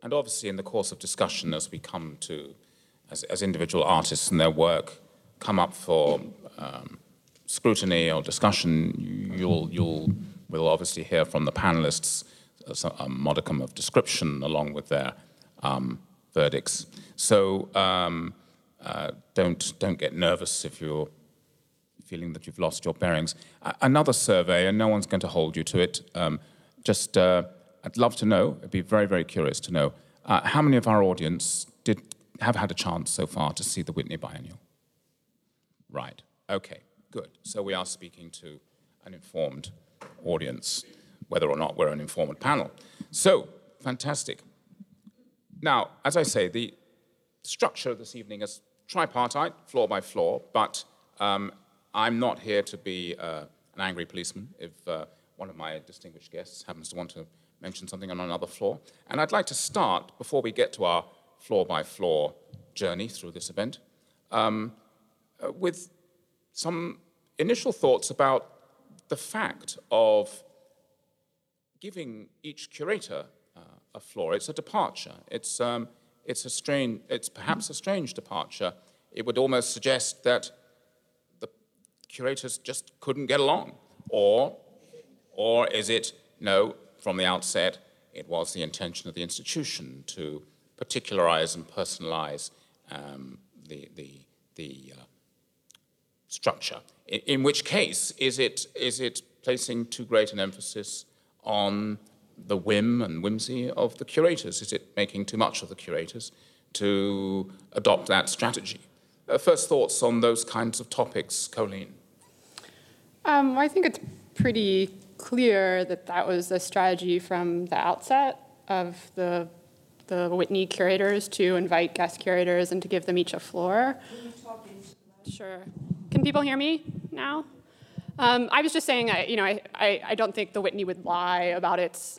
And obviously in the course of discussion as we come to, as individual artists and their work come up for scrutiny or discussion, we'll obviously hear from the panelists a modicum of description along with their verdicts. So don't get nervous if you're feeling that you've lost your bearings. Another survey, and no one's going to hold you to it, I'd love to know, I'd be very, very curious to know, how many of our audience have had a chance so far to see the Whitney Biennial? Right, okay, good. So we are speaking to an informed audience, whether or not we're an informed panel. So, fantastic. Now, as I say, the structure of this evening is tripartite, floor by floor, but I'm not here to be an angry policeman if one of my distinguished guests happens to want to mention something on another floor. And I'd like to start, before we get to our floor-by-floor journey through this event, with some initial thoughts about the fact of giving each curator a floor. It's a departure. It's perhaps a strange departure. It would almost suggest that the curators just couldn't get along, or is it no? From the outset, it was the intention of the institution to particularize and personalize the structure. In which case, is it placing too great an emphasis on the whim and whimsy of the curators? Is it making too much of the curators to adopt that strategy? First thoughts on those kinds of topics, Colleen? I think it's pretty clear that was the strategy from the outset of the Whitney curators to invite guest curators and to give them each a floor. Sure. Can people hear me now? I was just saying, I don't think the Whitney would lie about its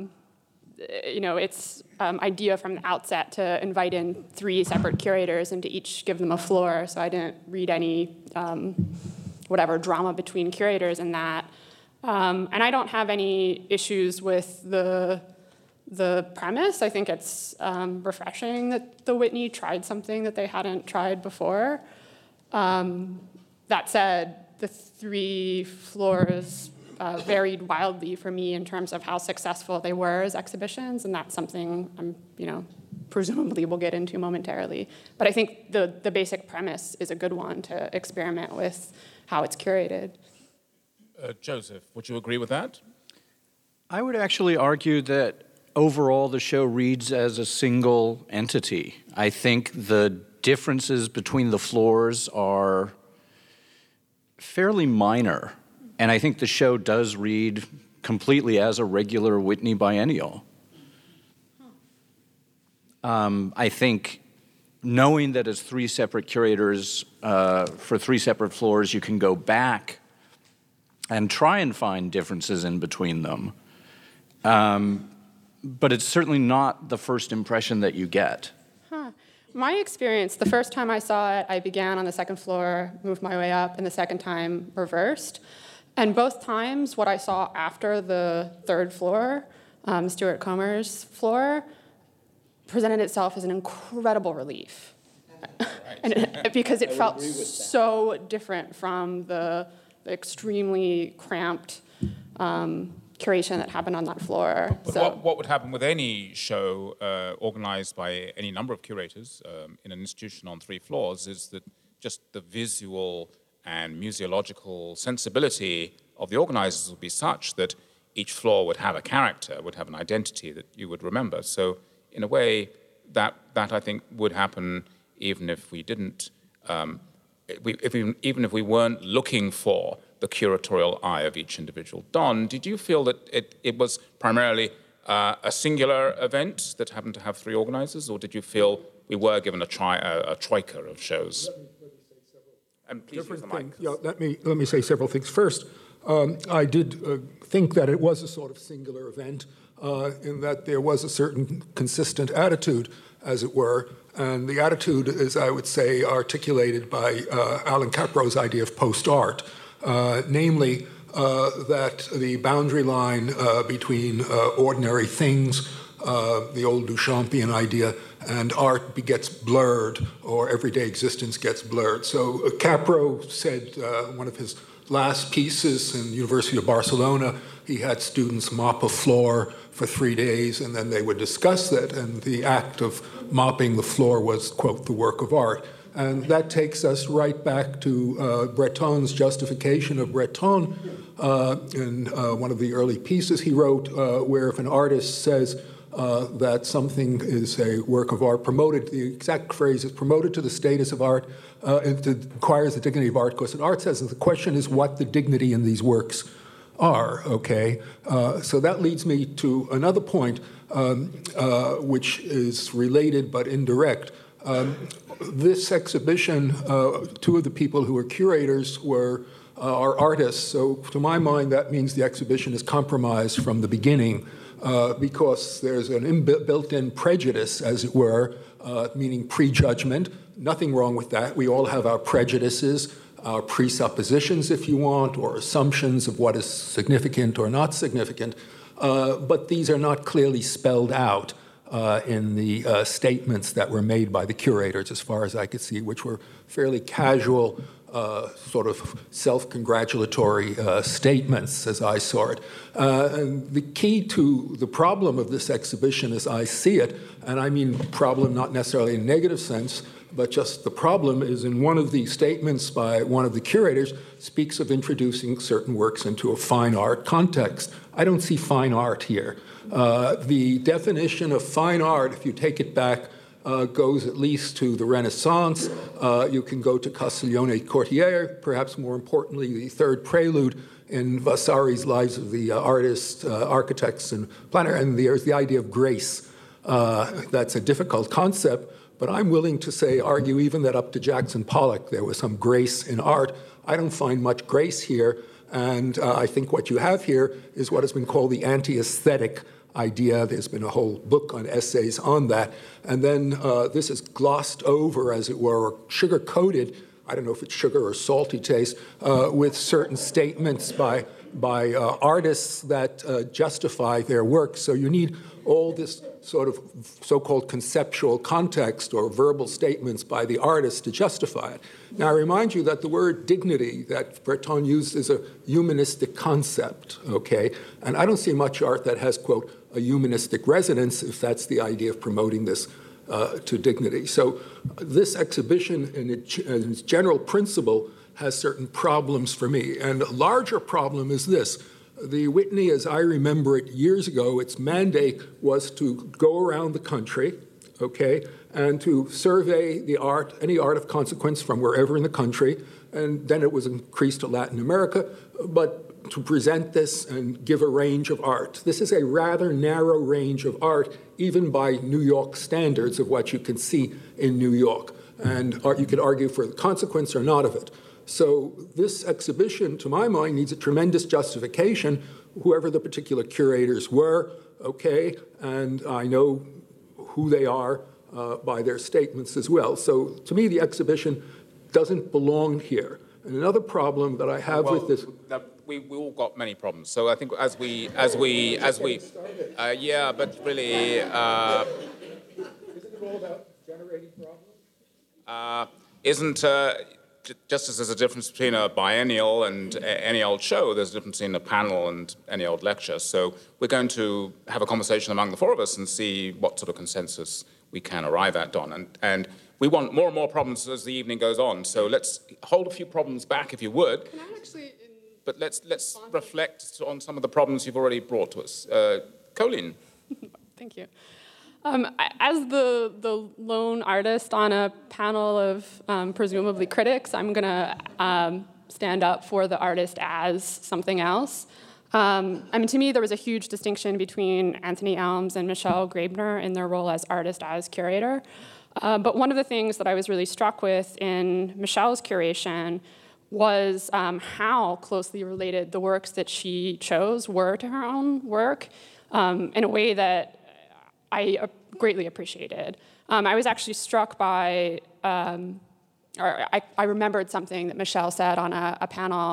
idea from the outset to invite in 3 separate curators and to each give them a floor. So I didn't read any drama between curators in that. And I don't have any issues with the premise. I think it's refreshing that the Whitney tried something that they hadn't tried before. That said, the 3 floors varied wildly for me in terms of how successful they were as exhibitions, and that's something presumably we'll get into momentarily. But I think the basic premise is a good one to experiment with how it's curated. Joseph, would you agree with that? I would actually argue that overall the show reads as a single entity. I think the differences between the floors are fairly minor, and I think the show does read completely as a regular Whitney Biennial. I think knowing that as 3 separate curators for 3 separate floors, you can go back and try and find differences in between them. But it's certainly not the first impression that you get. My experience, the first time I saw it, I began on the 2nd floor, moved my way up, and the second time reversed. And both times, what I saw after the 3rd floor, Stuart Comer's floor, presented itself as an incredible relief. Because it felt so different from the extremely cramped curation that happened on that floor. But what would happen with any show organized by any number of curators in an institution on 3 floors is that just the visual and museological sensibility of the organizers would be such that each floor would have a character, would have an identity that you would remember. So in a way, that I think would happen even if we didn't, even if we weren't looking for the curatorial eye of each individual. Don, did you feel that it was primarily a singular event that happened to have 3 organizers, or did you feel we were given a troika of shows? And please use the mic. Yeah, let me say several things. First, I did think that it was a sort of singular event in that there was a certain consistent attitude, as it were, and the attitude is, I would say, articulated by Alan Capro's idea of post-art, namely that the boundary line between ordinary things the old Duchampian idea, and art gets blurred, or everyday existence gets blurred. So Capro said one of his last pieces in the University of Barcelona, he had students mop a floor for 3 days, and then they would discuss it, and the act of mopping the floor was, quote, the work of art. And that takes us right back to Breton's justification of Breton in one of the early pieces he wrote, where if an artist says that something is a work of art, promoted, the exact phrase is promoted to the status of art, it requires the dignity of art, because an art says the question is what the dignity in these works are, okay? So that leads me to another point, which is related but indirect. This exhibition, two of the people who were curators are artists. So to my mind, that means the exhibition is compromised from the beginning because there's an built-in prejudice, as it were, meaning prejudgment. Nothing wrong with that. We all have our prejudices, our presuppositions, if you want, or assumptions of what is significant or not significant. But these are not clearly spelled out in the statements that were made by the curators, as far as I could see, which were fairly casual, sort of self-congratulatory statements, as I saw it. And the key to the problem of this exhibition, as I see it, and I mean problem not necessarily in a negative sense, but just the problem is in one of the statements by one of the curators speaks of introducing certain works into a fine art context. I don't see fine art here. The definition of fine art, if you take it back, goes at least to the Renaissance. You can go to Castiglione Cortiere, perhaps more importantly, the third prelude in Vasari's Lives of the Artists, Architects, and Planners, and there's the idea of grace. That's a difficult concept, but I'm willing to argue even that up to Jackson Pollock there was some grace in art. I don't find much grace here, and I think what you have here is what has been called the anti-aesthetic idea. There's been a whole book on essays on that. And then this is glossed over, as it were, or sugar-coated, I don't know if it's sugar or salty taste, with certain statements by artists that justify their work. So you need all this sort of so-called conceptual context or verbal statements by the artist to justify it. Now, I remind you that the word dignity that Breton used is a humanistic concept, okay? And I don't see much art that has, quote, a humanistic resonance, if that's the idea of promoting this to dignity. So this exhibition in its general principle has certain problems for me. And a larger problem is this. The Whitney, as I remember it years ago, its mandate was to go around the country, okay, and to survey the art, any art of consequence from wherever in the country, and then it was increased to Latin America, but to present this and give a range of art. This is a rather narrow range of art, even by New York standards of what you can see in New York. And you could argue for the consequence or not of it. So this exhibition, to my mind, needs a tremendous justification, whoever the particular curators were, okay, and I know who they are by their statements as well. So to me, the exhibition doesn't belong here. And another problem that I have with this... We all got many problems. So I think as we yeah, but really... Isn't it all about generating problems? Just as there's a difference between a biennial and any old show, there's a difference between a panel and any old lecture. So we're going to have a conversation among the four of us and see what sort of consensus we can arrive at, Don. And we want more and more problems as the evening goes on. So let's hold a few problems back, if you would. Can I actually... But let's reflect on some of the problems you've already brought to us. Colleen. Thank you. As the lone artist on a panel of presumably critics, I'm going to stand up for the artist as something else. To me, there was a huge distinction between Anthony Elms and Michelle Graebner in their role as artist, as curator. But one of the things that I was really struck with in Michelle's curation was how closely related the works that she chose were to her own work in a way that I greatly appreciated. I was actually struck by, I remembered something that Michelle said on a panel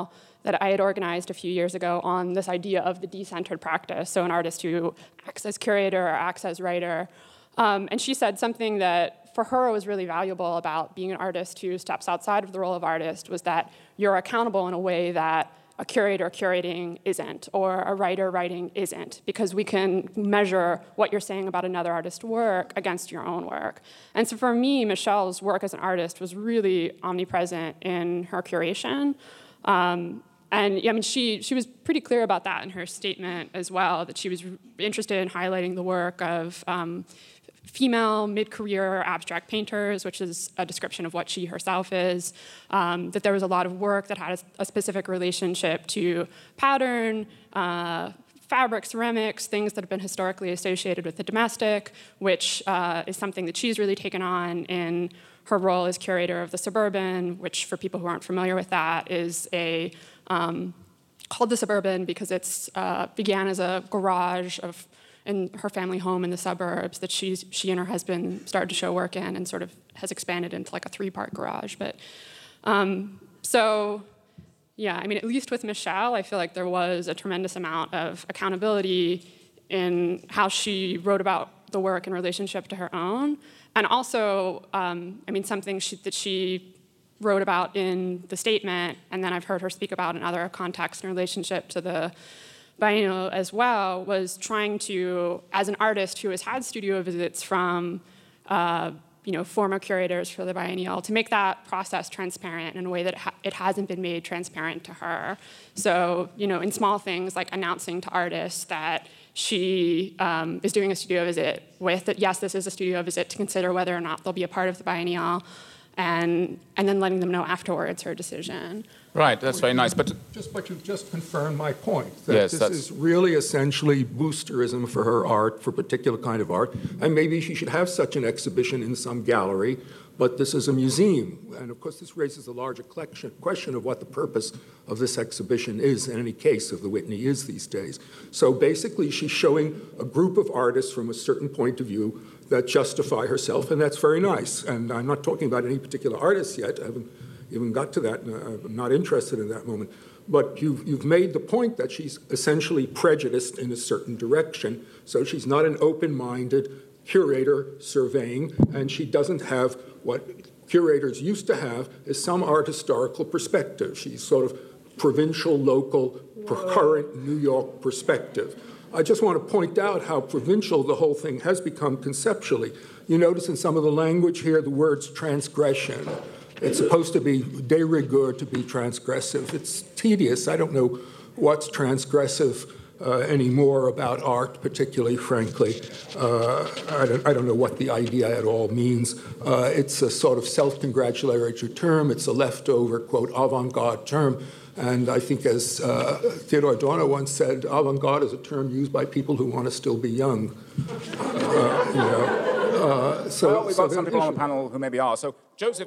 that I had organized a few years ago on this idea of the decentered practice, so an artist who acts as curator or acts as writer. And she said something that for her was really valuable about being an artist who steps outside of the role of artist was that you're accountable in a way that a curator curating isn't, or a writer writing isn't, because we can measure what you're saying about another artist's work against your own work. And so for me, Michelle's work as an artist was really omnipresent in her curation. And I mean, she was pretty clear about that in her statement as well, that she was interested in highlighting the work of female mid-career abstract painters, which is a description of what she herself is, that there was a lot of work that had a specific relationship to pattern, fabric, ceramics, things that have been historically associated with the domestic, which is something that she's really taken on in her role as curator of the Suburban, which for people who aren't familiar with that is called the Suburban because it's began as a garage in her family home in the suburbs that she and her husband started to show work in, and sort of has expanded into like a 3-part garage. But so, yeah, I mean, at least with Michelle, I feel like there was a tremendous amount of accountability in how she wrote about the work in relationship to her own, and also, I mean, something that she wrote about in the statement, and then I've heard her speak about in other contexts in relationship to the biennial as well, was trying to, as an artist who has had studio visits from former curators for the biennial, to make that process transparent in a way that it hasn't been made transparent to her. So, in small things like announcing to artists that she is doing a studio visit with, that yes, this is a studio visit to consider whether or not they'll be a part of the biennial, and then letting them know afterwards her decision. Right, that's very nice. But you've just confirmed my point, that yes, this is really essentially boosterism for her art, for a particular kind of art, and maybe she should have such an exhibition in some gallery, but this is a museum. And of course, this raises a larger question of what the purpose of this exhibition is, in any case, of the Whitney is these days. So basically, she's showing a group of artists from a certain point of view that justify herself, and that's very nice. And I'm not talking about any particular artist yet. I haven't even got to that. I'm not interested in that moment. But you've made the point that she's essentially prejudiced in a certain direction. So she's not an open-minded curator surveying, and she doesn't have what curators used to have, is some art historical perspective. She's sort of provincial, local, current New York perspective. I just want to point out how provincial the whole thing has become conceptually. You notice in some of the language here the words transgression. It's supposed to be de rigueur, to be transgressive. It's tedious. I don't know what's transgressive anymore about art, particularly, frankly. I don't know what the idea at all means. It's a sort of self-congratulatory term. It's a leftover, quote, avant-garde term. And I think, as Theodore Adorno once said, avant-garde is a term used by people who want to still be young. Well, we've got some people on the panel who maybe are. So, Joseph,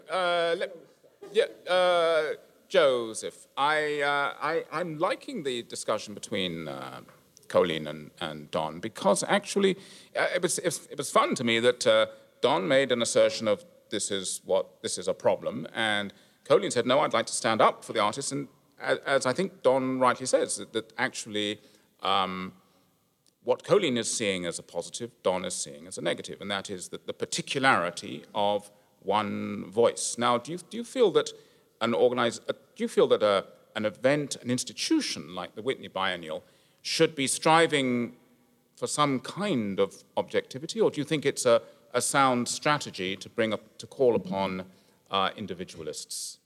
Joseph, I'm liking the discussion between Colleen and Don, because actually it was fun to me that Don made an assertion of this is a problem, and Colleen said, no, I'd like to stand up for the artists, and as I think Don rightly says, that actually what Colleen is seeing as a positive, Don is seeing as a negative, and that is that the particularity of one voice. Now, do you feel that an event, an institution like the Whitney Biennial should be striving for some kind of objectivity, or do you think it's a sound strategy to call upon individualists?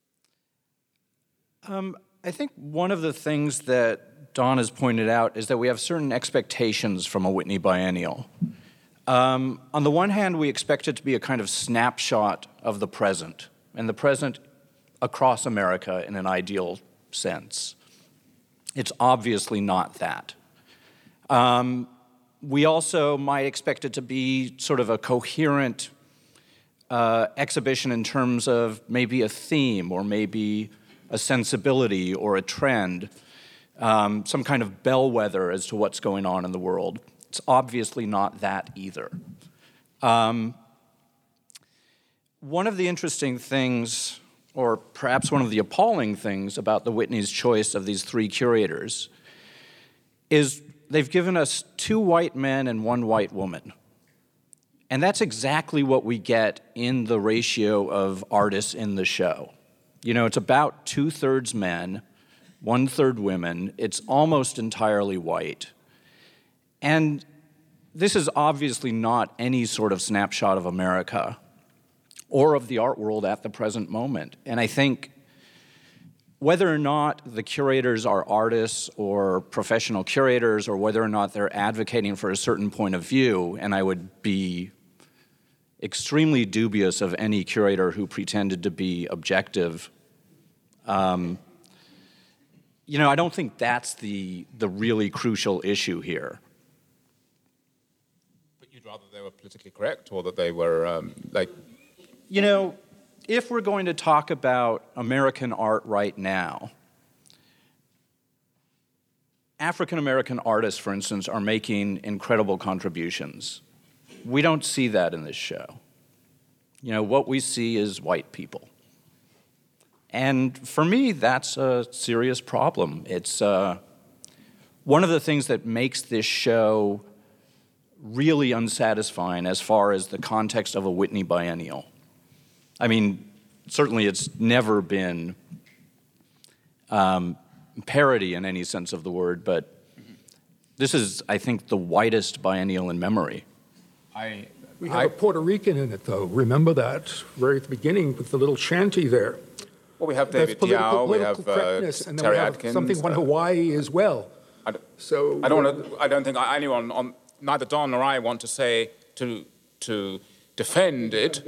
I think one of the things that Don has pointed out is that we have certain expectations from a Whitney Biennial. On the one hand, we expect it to be a kind of snapshot of the present, and the present across America in an ideal sense. It's obviously not that. We also might expect it to be sort of a coherent exhibition in terms of maybe a theme, or maybe a sensibility or a trend, some kind of bellwether as to what's going on in the world. It's obviously not that either. One of the interesting things or perhaps one of the appalling things about the Whitney's choice of these three curators, is they've given us 2 white men and 1 white woman. And that's exactly what we get in the ratio of artists in the show. You know, it's about 2/3 men, 1/3 women. It's almost entirely white. And this is obviously not any sort of snapshot of America or of the art world at the present moment. And I think whether or not the curators are artists or professional curators, or whether or not they're advocating for a certain point of view, and I would be extremely dubious of any curator who pretended to be objective, you know, I don't think that's the really crucial issue here. But you'd rather they were politically correct, or that they were You know, if we're going to talk about American art right now, African American artists, for instance, are making incredible contributions. We don't see that in this show. You know, what we see is white people. And for me, that's a serious problem. It's one of the things that makes this show really unsatisfying as far as the context of a Whitney biennial. I mean, certainly it's never been parody in any sense of the word, but this is, I think, the whitest biennial in memory. We have a Puerto Rican in it, though. Remember that right at the beginning with the little shanty there. Well, we have That's David Diao, we have correctness, and then Terry we have Atkins. something on Hawaii as well. I don't think anyone, neither Don nor I, want to say to defend it.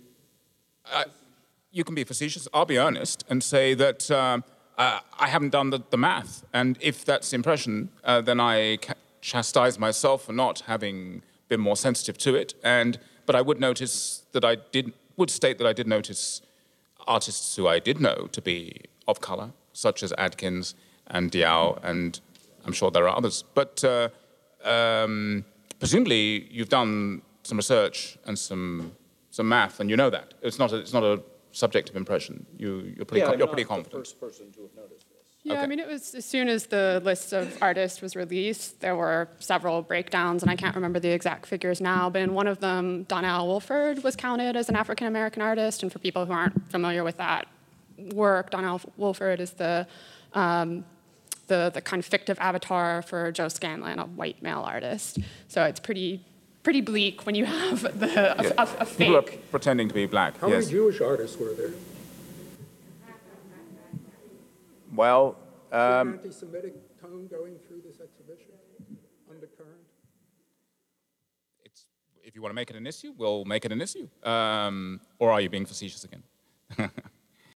You can be facetious. I'll be earnest and say that I haven't done the math, and if that's the impression, then I chastise myself for not having been more sensitive to it. But I would notice that state that I did notice artists who I did know to be of color, such as Atkins and Diao, and I'm sure there are others. But presumably you've done some research and some math, and you know that it's not a subjective impression. You're pretty confident. The first person to have noticed this. Yeah, Okay. I mean, it was as soon as the list of artists was released, there were several breakdowns, and I can't remember the exact figures now, but in one of them, Donnell Wolford was counted as an African-American artist, and for people who aren't familiar with that work, Donnell Wolford is the kind of fictive avatar for Joe Scanlon, a white male artist. So it's pretty bleak when you have a fake. People are pretending to be black. How yes. many Jewish artists were there? Well, An anti-Semitic tone going through this exhibition? Undercurrent? if you want to make it an issue, we'll make it an issue. Or are you being facetious again?